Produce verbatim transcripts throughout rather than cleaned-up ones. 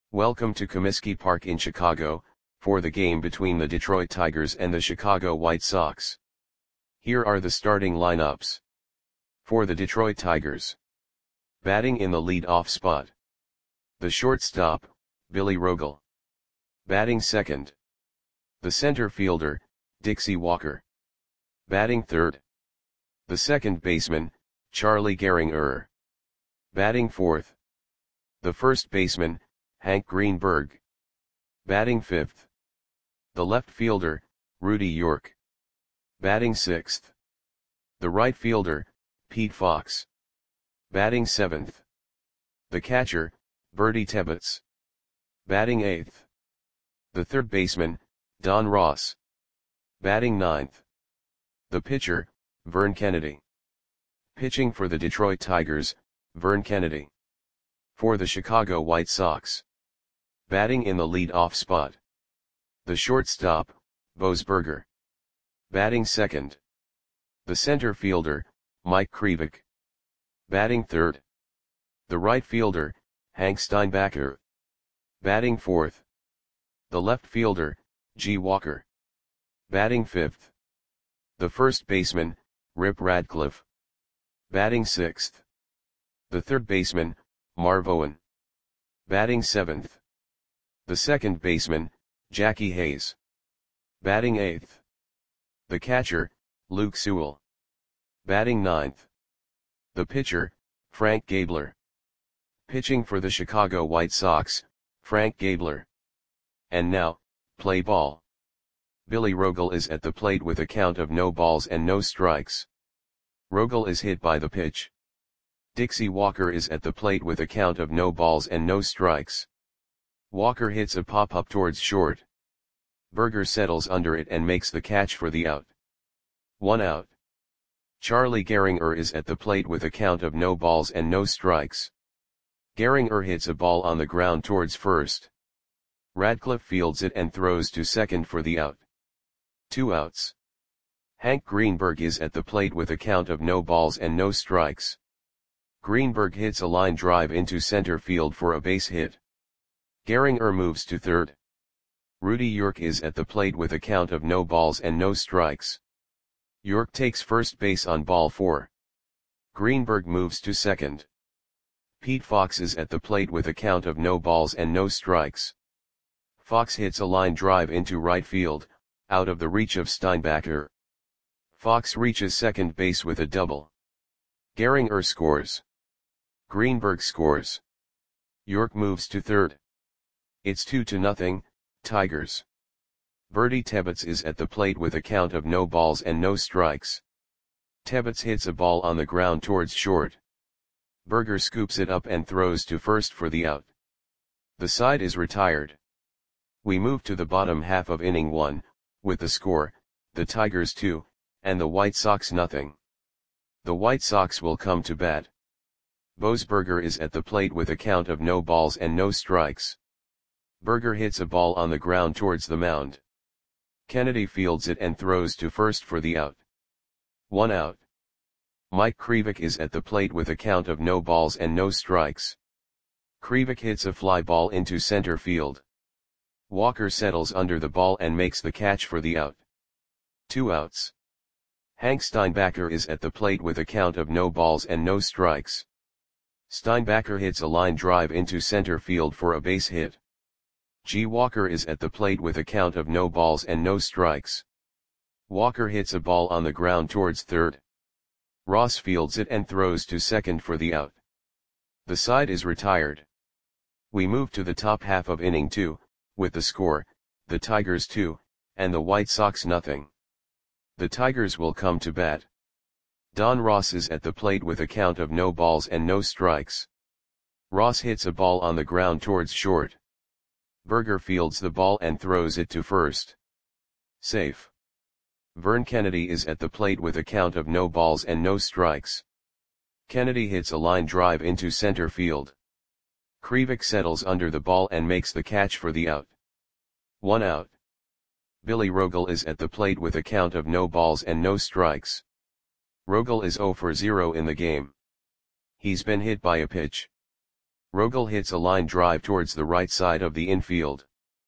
Welcome to Comiskey Park in Chicago, for the game between the Detroit Tigers and the Chicago White Sox. Here are the starting lineups. For the Detroit Tigers. Batting in the lead-off spot. The shortstop, Billy Rogel. Batting second. The center fielder, Dixie Walker. Batting third. The second baseman, Charlie Gehringer. Batting fourth. The first baseman, Hank Greenberg. Batting fifth. The left fielder, Rudy York. Batting sixth. The right fielder, Pete Fox. Batting seventh. The catcher, Bertie Tebbetts. Batting eighth. The third baseman, Don Ross. Batting ninth. The pitcher, Vern Kennedy. Pitching for the Detroit Tigers, Vern Kennedy. For the Chicago White Sox. Batting in the lead-off spot. The shortstop, Bose Berger. Batting second. The center fielder, Mike Krivik. Batting third. The right fielder, Hank Steinbacher. Batting fourth. The left fielder, G. Walker. Batting fifth. The first baseman, Rip Radcliffe. Batting sixth. The third baseman, Marv Owen. Batting seventh. The second baseman, Jackie Hayes. Batting eighth. The catcher, Luke Sewell. Batting ninth. The pitcher, Frank Gabler. Pitching for the Chicago White Sox, Frank Gabler. And now, play ball. Billy Rogel is at the plate with a count of no balls and no strikes. Rogel is hit by the pitch. Dixie Walker is at the plate with a count of no balls and no strikes. Walker hits a pop-up towards short. Berger settles under it and makes the catch for the out. One out. Charlie Gehringer is at the plate with a count of no balls and no strikes. Gehringer hits a ball on the ground towards first. Radcliffe fields it and throws to second for the out. Two outs. Hank Greenberg is at the plate with a count of no balls and no strikes. Greenberg hits a line drive into center field for a base hit. Gehringer moves to third. Rudy York is at the plate with a count of no balls and no strikes. York takes first base on ball four. Greenberg moves to second. Pete Fox is at the plate with a count of no balls and no strikes. Fox hits a line drive into right field, out of the reach of Steinbacher. Fox reaches second base with a double. Gehringer scores. Greenberg scores. York moves to third. It's two to nothing, Tigers. Bertie Tebbetts is at the plate with a count of no balls and no strikes. Tebbetts hits a ball on the ground towards short. Berger scoops it up and throws to first for the out. The side is retired. We move to the bottom half of inning one, with the score, the Tigers two, and the White Sox nothing. The White Sox will come to bat. Bose Berger is at the plate with a count of no balls and no strikes. Berger hits a ball on the ground towards the mound. Kennedy fields it and throws to first for the out. One out. Mike Krivik is at the plate with a count of no balls and no strikes. Krivik hits a fly ball into center field. Walker settles under the ball and makes the catch for the out. Two outs. Hank Steinbacher is at the plate with a count of no balls and no strikes. Steinbacher hits a line drive into center field for a base hit. G. Walker is at the plate with a count of no balls and no strikes. Walker hits a ball on the ground towards third. Ross fields it and throws to second for the out. The side is retired. We move to the top half of inning two, with the score, the Tigers two, and the White Sox nothing. The Tigers will come to bat. Don Ross is at the plate with a count of no balls and no strikes. Ross hits a ball on the ground towards short. Berger fields the ball and throws it to first. Safe. Vern Kennedy is at the plate with a count of no balls and no strikes. Kennedy hits a line drive into center field. Krivik settles under the ball and makes the catch for the out. One out. Billy Rogel is at the plate with a count of no balls and no strikes. Rogel is zero for zero in the game. He's been hit by a pitch. Rogel hits a line drive towards the right side of the infield.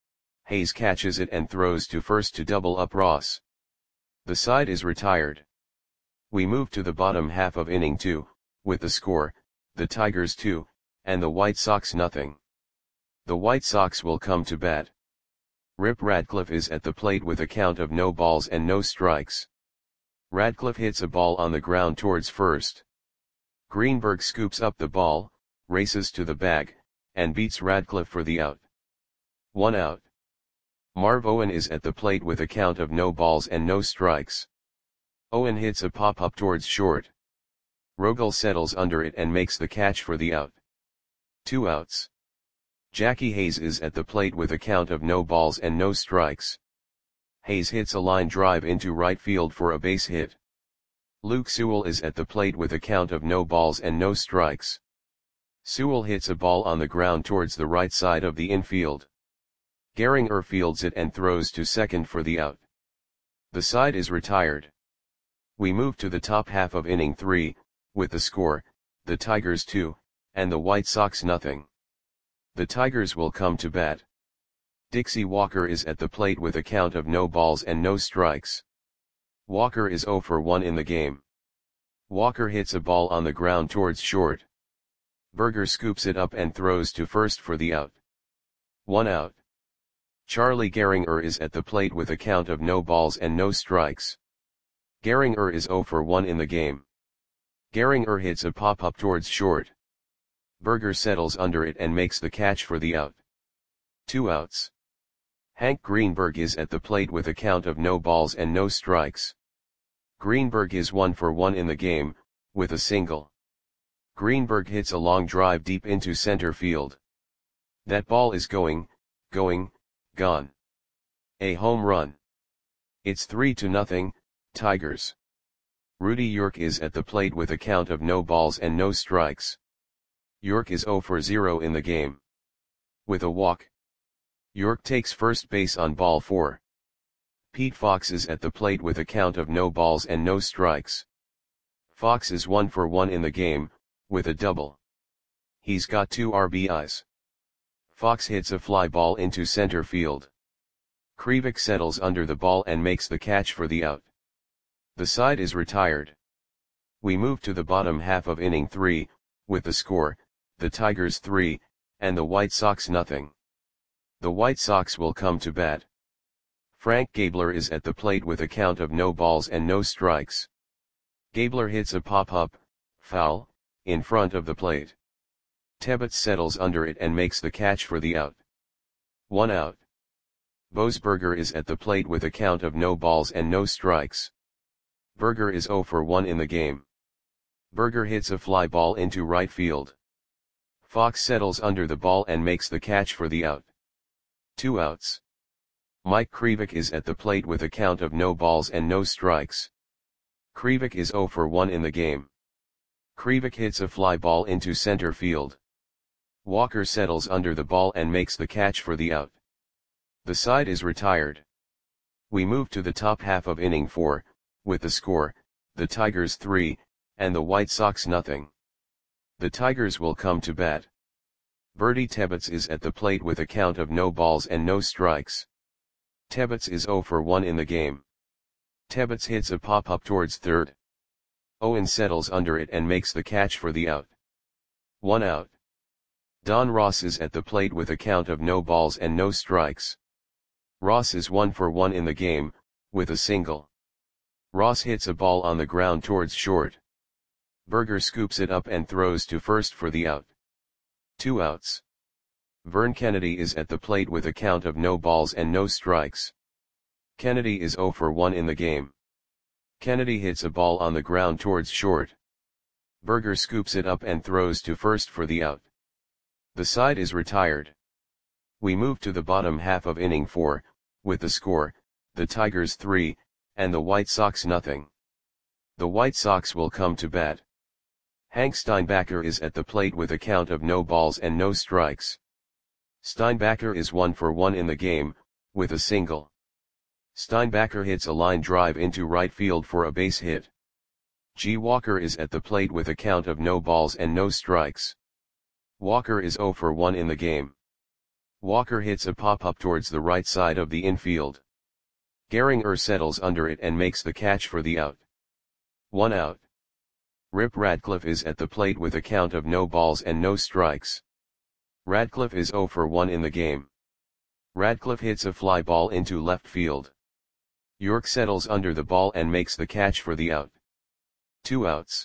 Hayes catches it and throws to first to double up Ross. The side is retired. We move to the bottom half of inning two, with the score, the Tigers two, and the White Sox nothing. The White Sox will come to bat. Rip Radcliffe is at the plate with a count of no balls and no strikes. Radcliffe hits a ball on the ground towards first. Greenberg scoops up the ball, races to the bag, and beats Radcliffe for the out. One out. Marv Owen is at the plate with a count of no balls and no strikes. Owen hits a pop-up towards short. Rogel settles under it and makes the catch for the out. Two outs. Jackie Hayes is at the plate with a count of no balls and no strikes. Hayes hits a line drive into right field for a base hit. Luke Sewell is at the plate with a count of no balls and no strikes. Sewell hits a ball on the ground towards the right side of the infield. Gehringer fields it and throws to second for the out. The side is retired. We move to the top half of inning three, with the score, the Tigers two, and the White Sox nothing. The Tigers will come to bat. Dixie Walker is at the plate with a count of no balls and no strikes. Walker is oh for one in the game. Walker hits a ball on the ground towards short. Berger scoops it up and throws to first for the out. One out. Charlie Gehringer is at the plate with a count of no balls and no strikes. Gehringer is oh for one in the game. Gehringer hits a pop-up towards short. Berger settles under it and makes the catch for the out. Two outs. Hank Greenberg is at the plate with a count of no balls and no strikes. Greenberg is one for one in the game, with a single. Greenberg hits a long drive deep into center field. That ball is going, going, gone. A home run. It's three to nothing, Tigers. Rudy York is at the plate with a count of no balls and no strikes. York is oh for zero in the game. With a walk. York takes first base on ball four. Pete Fox is at the plate with a count of no balls and no strikes. Fox is one for one in the game, with a double. He's got two R B Is. Fox hits a fly ball into center field. Krivik settles under the ball and makes the catch for the out. The side is retired. We move to the bottom half of inning three, with the score, the Tigers three, and the White Sox nothing. The White Sox will come to bat. Frank Gabler is at the plate with a count of no balls and no strikes. Gabler hits a pop-up, foul, in front of the plate. Tebbets settles under it and makes the catch for the out. One out. Boesberger is at the plate with a count of no balls and no strikes. Berger is oh for one in the game. Berger hits a fly ball into right field. Fox settles under the ball and makes the catch for the out. Two outs. Mike Krivik is at the plate with a count of no balls and no strikes. Krivik is oh for one in the game. Krivik hits a fly ball into center field. Walker settles under the ball and makes the catch for the out. The side is retired. We move to the top half of inning four, with the score, the Tigers three, and the White Sox nothing. The Tigers will come to bat. Bertie Tebbets is at the plate with a count of no balls and no strikes. Tebbets is oh for one in the game. Tebbets hits a pop-up towards third. Owen settles under it and makes the catch for the out. One out. Don Ross is at the plate with a count of no balls and no strikes. Ross is one for one in the game, with a single. Ross hits a ball on the ground towards short. Berger scoops it up and throws to first for the out. Two outs. Vern Kennedy is at the plate with a count of no balls and no strikes. Kennedy is oh for one in the game. Kennedy hits a ball on the ground towards short. Berger scoops it up and throws to first for the out. The side is retired. We move to the bottom half of inning four, with the score, the Tigers three, and the White Sox nothing. The White Sox will come to bat. Hank Steinbacher is at the plate with a count of no balls and no strikes. Steinbacher is one for one in the game, with a single. Steinbacher hits a line drive into right field for a base hit. G. Walker is at the plate with a count of no balls and no strikes. Walker is zero for one in the game. Walker hits a pop-up towards the right side of the infield. Gehringer settles under it and makes the catch for the out. One out. Rip Radcliffe is at the plate with a count of no balls and no strikes. Radcliffe is zero for one in the game. Radcliffe hits a fly ball into left field. York settles under the ball and makes the catch for the out. Two outs.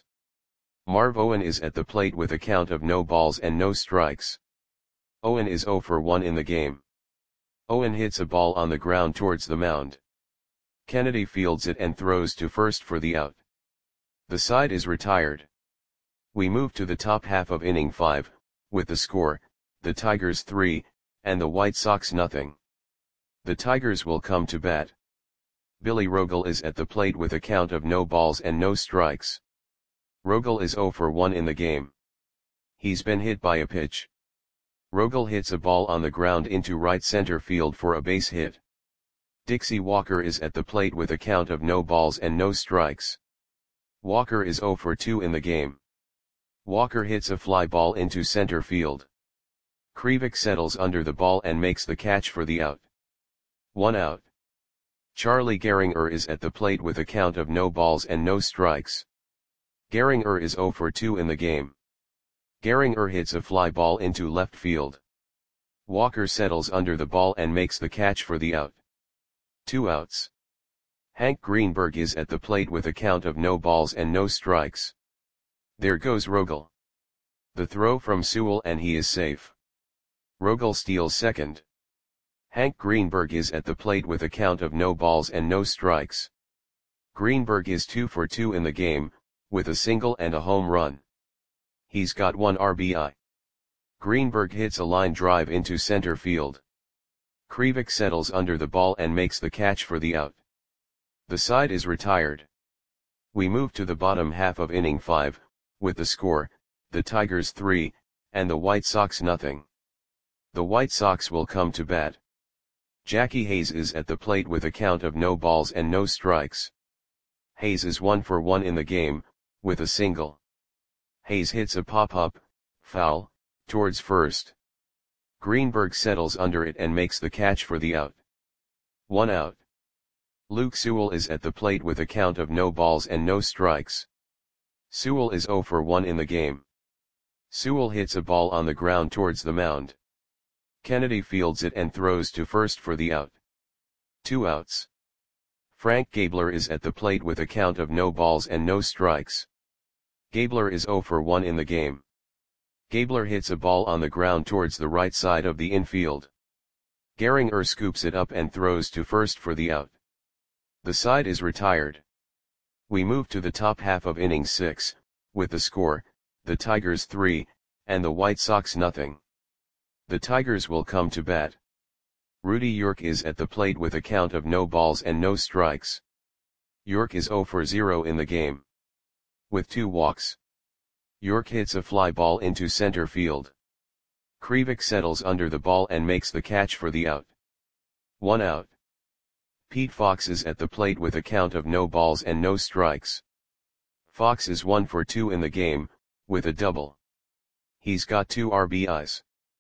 Marv Owen is at the plate with a count of no balls and no strikes. Owen is zero for one in the game. Owen hits a ball on the ground towards the mound. Kennedy fields it and throws to first for the out. The side is retired. We move to the top half of inning five, with the score, the Tigers three, and the White Sox nothing. The Tigers will come to bat. Billy Rogel is at the plate with a count of no balls and no strikes. Rogel is zero for one in the game. He's been hit by a pitch. Rogel hits a ball on the ground into right center field for a base hit. Dixie Walker is at the plate with a count of no balls and no strikes. Walker is zero for two in the game. Walker hits a fly ball into center field. Krivik settles under the ball and makes the catch for the out. One out. Charlie Gehringer is at the plate with a count of no balls and no strikes. Gehringer is zero for two in the game. Gehringer hits a fly ball into left field. Walker settles under the ball and makes the catch for the out. Two outs. Hank Greenberg is at the plate with a count of no balls and no strikes. There goes Rogel. The throw from Sewell and he is safe. Rogel steals second. Hank Greenberg is at the plate with a count of no balls and no strikes. Greenberg is two for two in the game, with a single and a home run. He's got one R B I. Greenberg hits a line drive into center field. Krivik settles under the ball and makes the catch for the out. The side is retired. We move to the bottom half of inning five, with the score, the Tigers three, and the White Sox nothing. The White Sox will come to bat. Jackie Hayes is at the plate with a count of no balls and no strikes. Hayes is one for one in the game, with a single. Hayes hits a pop-up, foul, towards first. Greenberg settles under it and makes the catch for the out. One out. Luke Sewell is at the plate with a count of no balls and no strikes. Sewell is zero for one in the game. Sewell hits a ball on the ground towards the mound. Kennedy fields it and throws to first for the out. Two outs. Frank Gabler is at the plate with a count of no balls and no strikes. Gabler is zero for one in the game. Gabler hits a ball on the ground towards the right side of the infield. Gehringer scoops it up and throws to first for the out. The side is retired. We move to the top half of inning six, with the score, the Tigers three, and the White Sox nothing. The Tigers will come to bat. Rudy York is at the plate with a count of no balls and no strikes. York is zero for zero in the game. With two walks. York hits a fly ball into center field. Krivik settles under the ball and makes the catch for the out. One out. Pete Fox is at the plate with a count of no balls and no strikes. Fox is one for two in the game, with a double. He's got two R B Is.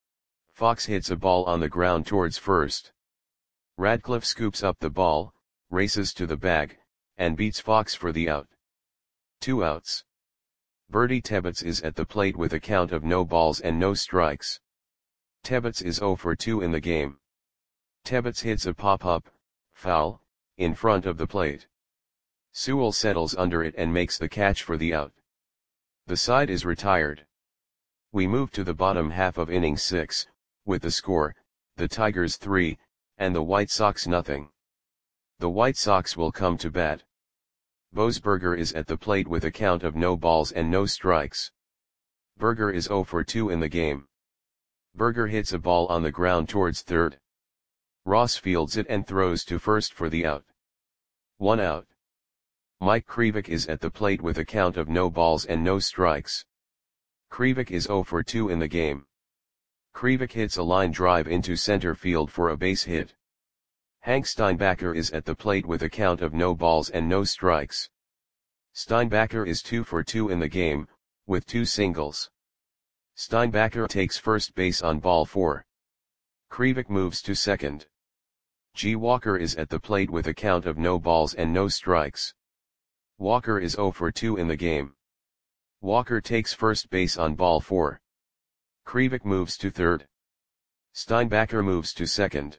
Fox hits a ball on the ground towards first. Radcliffe scoops up the ball, races to the bag, and beats Fox for the out. Two outs. Bertie Tebbets is at the plate with a count of no balls and no strikes. Tebbets is zero for two in the game. Tebbets hits a pop-up, foul, in front of the plate. Sewell settles under it and makes the catch for the out. The side is retired. We move to the bottom half of inning six, with the score, the Tigers three, and the White Sox nothing. The White Sox will come to bat. Boesberger is at the plate with a count of no balls and no strikes. Berger is zero for two in the game. Berger hits a ball on the ground towards third. Ross fields it and throws to first for the out. One out. Mike Krivik is at the plate with a count of no balls and no strikes. Krivik is zero for two in the game. Krivik hits a line drive into center field for a base hit. Hank Steinbacher is at the plate with a count of no balls and no strikes. Steinbacher is two for two in the game, with two singles. Steinbacher takes first base on ball four. Krivik moves to second. G. Walker is at the plate with a count of no balls and no strikes. Walker is zero for two in the game. Walker takes first base on ball four. Krivik moves to third. Steinbacher moves to second.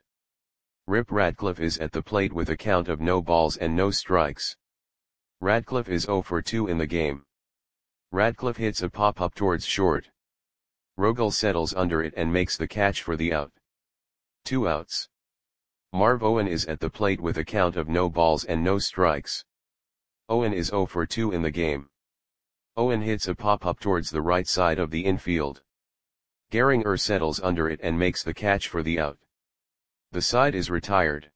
Rip Radcliffe is at the plate with a count of no balls and no strikes. Radcliffe is zero for two in the game. Radcliffe hits a pop-up towards short. Rogel settles under it and makes the catch for the out. Two outs. Marv Owen is at the plate with a count of no balls and no strikes. Owen is zero for two in the game. Owen hits a pop-up towards the right side of the infield. Gehringer settles under it and makes the catch for the out. The side is retired.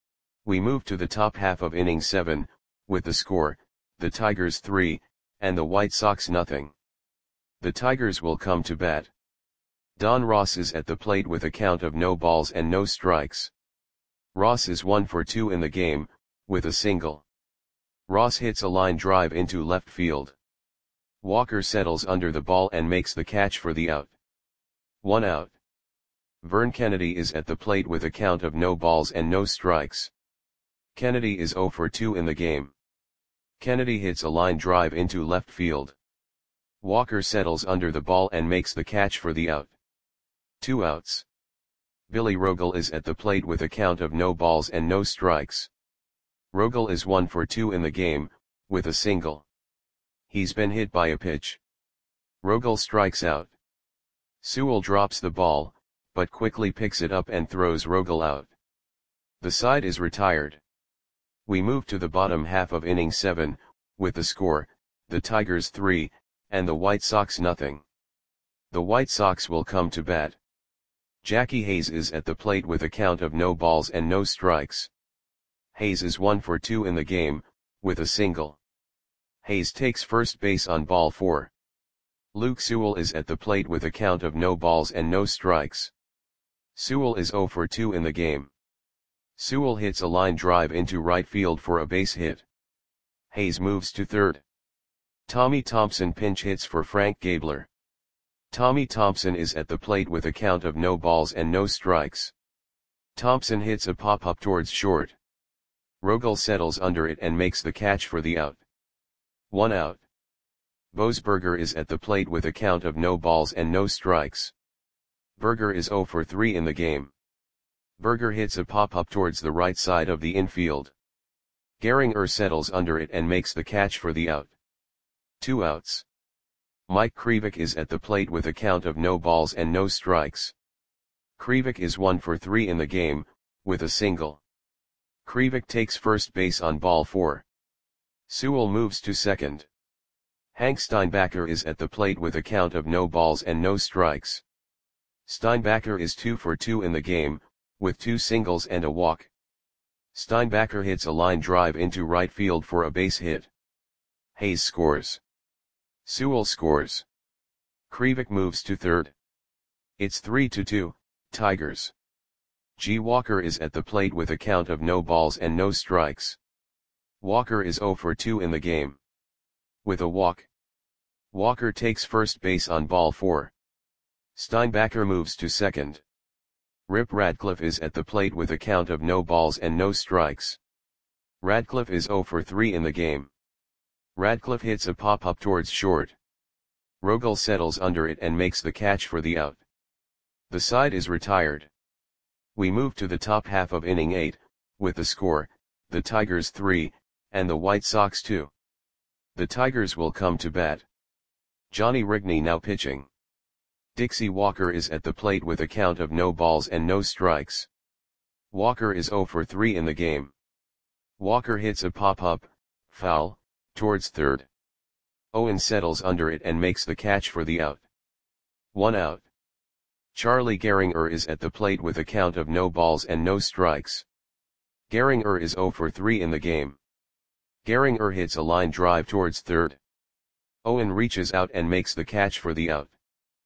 We move to the top half of inning seven, with the score, the Tigers three, and the White Sox nothing. The Tigers will come to bat. Don Ross is at the plate with a count of no balls and no strikes. Ross is one for two in the game, with a single. Ross hits a line drive into left field. Walker settles under the ball and makes the catch for the out. One out. Vern Kennedy is at the plate with a count of no balls and no strikes. Kennedy is zero for two in the game. Kennedy hits a line drive into left field. Walker settles under the ball and makes the catch for the out. Two outs. Billy Rogel is at the plate with a count of no balls and no strikes. Rogel is one for two in the game, with a single. He's been hit by a pitch. Rogel strikes out. Sewell drops the ball, but quickly picks it up and throws Rogel out. The side is retired. We move to the bottom half of inning seven, with the score, the Tigers three, and the White Sox nothing. The White Sox will come to bat. Jackie Hayes is at the plate with a count of no balls and no strikes. Hayes is one for two in the game, with a single. Hayes takes first base on ball four. Luke Sewell is at the plate with a count of no balls and no strikes. Sewell is zero for two in the game. Sewell hits a line drive into right field for a base hit. Hayes moves to third. Tommy Thompson pinch hits for Frank Gabler. Tommy Thompson is at the plate with a count of no balls and no strikes. Thompson hits a pop-up towards short. Rogel settles under it and makes the catch for the out. One out. Boesberger is at the plate with a count of no balls and no strikes. Berger is zero for three in the game. Berger hits a pop-up towards the right side of the infield. Gehringer settles under it and makes the catch for the out. Two outs. Mike Krivik is at the plate with a count of no balls and no strikes. Krivik is one for three in the game, with a single. Krivik takes first base on ball four. Sewell moves to second. Hank Steinbacher is at the plate with a count of no balls and no strikes. Steinbacher is two for two in the game, with two singles and a walk. Steinbacher hits a line drive into right field for a base hit. Hayes scores. Sewell scores. Krivik moves to third. It's three to two, Tigers. G. Walker is at the plate with a count of no balls and no strikes. Walker is zero for two in the game. With a walk. Walker takes first base on ball four. Steinbacher moves to second. Rip Radcliffe is at the plate with a count of no balls and no strikes. Radcliffe is zero for three in the game. Radcliffe hits a pop-up towards short. Rogel settles under it and makes the catch for the out. The side is retired. We move to the top half of inning eight, with the score, the Tigers three, and the White Sox two. The Tigers will come to bat. Johnny Rigney now pitching. Dixie Walker is at the plate with a count of no balls and no strikes. Walker is zero for three in the game. Walker hits a pop-up, foul, towards third. Owen settles under it and makes the catch for the out. One out. Charlie Gehringer is at the plate with a count of no balls and no strikes. Gehringer is zero for three in the game. Gehringer hits a line drive towards third. Owen reaches out and makes the catch for the out.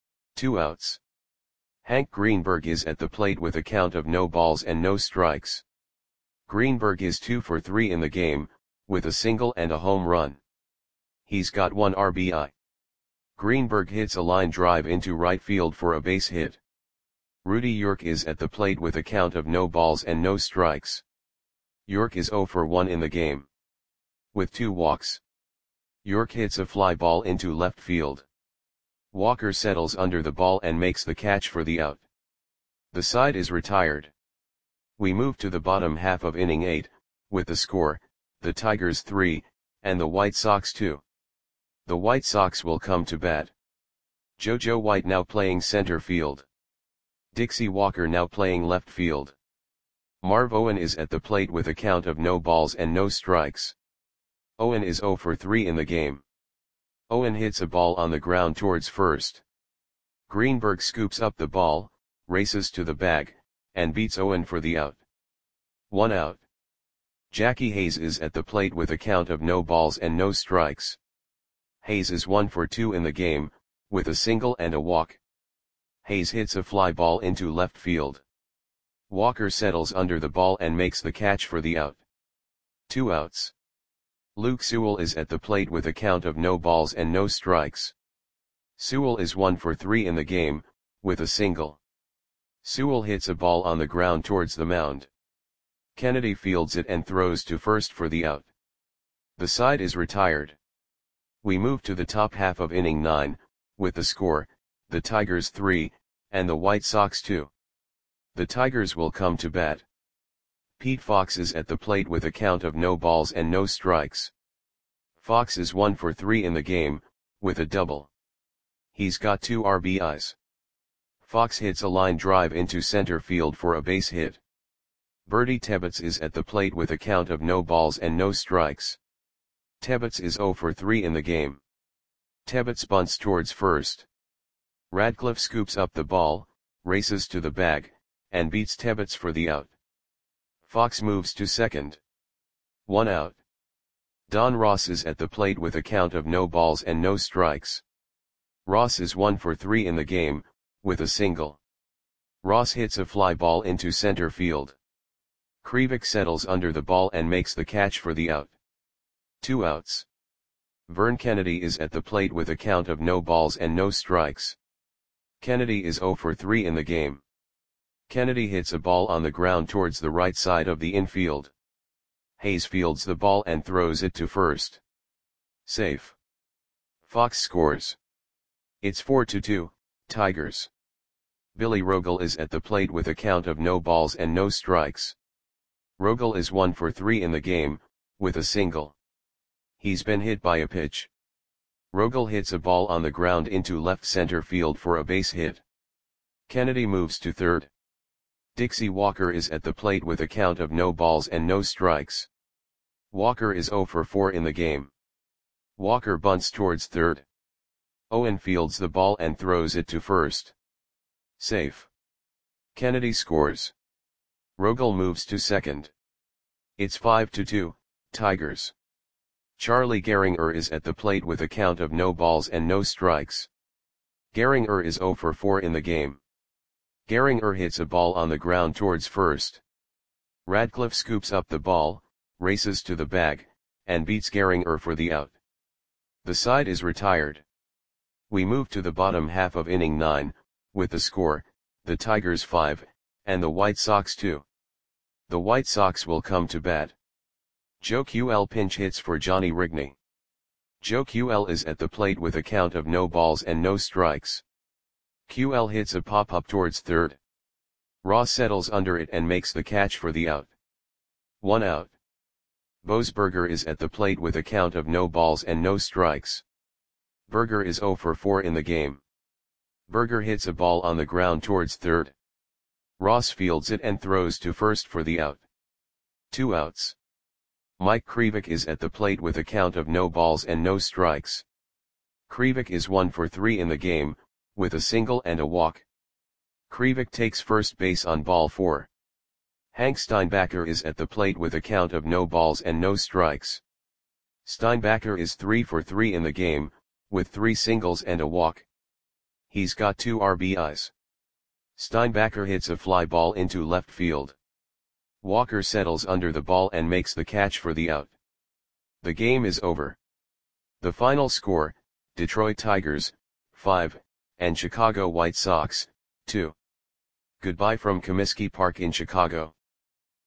Two outs. Hank Greenberg is at the plate with a count of no balls and no strikes. Greenberg is two for three in the game, with a single and a home run. He's got one R B I. Greenberg hits a line drive into right field for a base hit. Rudy York is at the plate with a count of no balls and no strikes. York is oh for one in the game. With two walks. York hits a fly ball into left field. Walker settles under the ball and makes the catch for the out. The side is retired. We move to the bottom half of inning eight, with the score, the Tigers three, and the White Sox two. The White Sox will come to bat. JoJo White now playing center field. Dixie Walker now playing left field. Marv Owen is at the plate with a count of no balls and no strikes. Owen is oh for three in the game. Owen hits a ball on the ground towards first. Greenberg scoops up the ball, races to the bag, and beats Owen for the out. One out. Jackie Hayes is at the plate with a count of no balls and no strikes. Hayes is one for two in the game, with a single and a walk. Hayes hits a fly ball into left field. Walker settles under the ball and makes the catch for the out. Two outs. Luke Sewell is at the plate with a count of no balls and no strikes. Sewell is one for three in the game, with a single. Sewell hits a ball on the ground towards the mound. Kennedy fields it and throws to first for the out. The side is retired. We move to the top half of inning nine, with the score, the Tigers three, and the White Sox two. The Tigers will come to bat. Pete Fox is at the plate with a count of no balls and no strikes. Fox is one for three in the game, with a double. He's got two R B Is. Fox hits a line drive into center field for a base hit. Bertie Tebbetts is at the plate with a count of no balls and no strikes. Tebbetts is oh for three in the game. Tebbetts bunts towards first. Radcliffe scoops up the ball, races to the bag, and beats Tebbetts for the out. Fox moves to second. One out. Don Ross is at the plate with a count of no balls and no strikes. Ross is one for three in the game, with a single. Ross hits a fly ball into center field. Krivik settles under the ball and makes the catch for the out. Two outs. Vern Kennedy is at the plate with a count of no balls and no strikes. Kennedy is oh for three in the game. Kennedy hits a ball on the ground towards the right side of the infield. Hayes fields the ball and throws it to first. Safe. Fox scores. It's four to two, Tigers. Billy Rogel is at the plate with a count of no balls and no strikes. Rogel is one for three in the game, with a single. He's been hit by a pitch. Rogel hits a ball on the ground into left center field for a base hit. Kennedy moves to third. Dixie Walker is at the plate with a count of no balls and no strikes. Walker is oh for four in the game. Walker bunts towards third. Owen fields the ball and throws it to first. Safe. Kennedy scores. Rogel moves to second. It's five to two, Tigers. Charlie Gehringer is at the plate with a count of no balls and no strikes. Gehringer is oh for four in the game. Gehringer hits a ball on the ground towards first. Radcliffe scoops up the ball, races to the bag, and beats Gehringer for the out. The side is retired. We move to the bottom half of inning nine, with the score, the Tigers five, and the White Sox two. The White Sox will come to bat. Joe Q L pinch hits for Johnny Rigney. Joe Q L is at the plate with a count of no balls and no strikes. Q L hits a pop-up towards third. Ross settles under it and makes the catch for the out. One out. Boasberger is at the plate with a count of no balls and no strikes. Berger is oh for four in the game. Berger hits a ball on the ground towards third. Ross fields it and throws to first for the out. Two outs. Mike Krivik is at the plate with a count of no balls and no strikes. Krivik is one for three in the game, with a single and a walk. Krivik takes first base on ball four. Hank Steinbacher is at the plate with a count of no balls and no strikes. Steinbacher is three for three in the game, with three singles and a walk. He's got two R B Is. Steinbacher hits a fly ball into left field. Walker settles under the ball and makes the catch for the out. The game is over. The final score, Detroit Tigers, five, and Chicago White Sox, two. Goodbye from Comiskey Park in Chicago.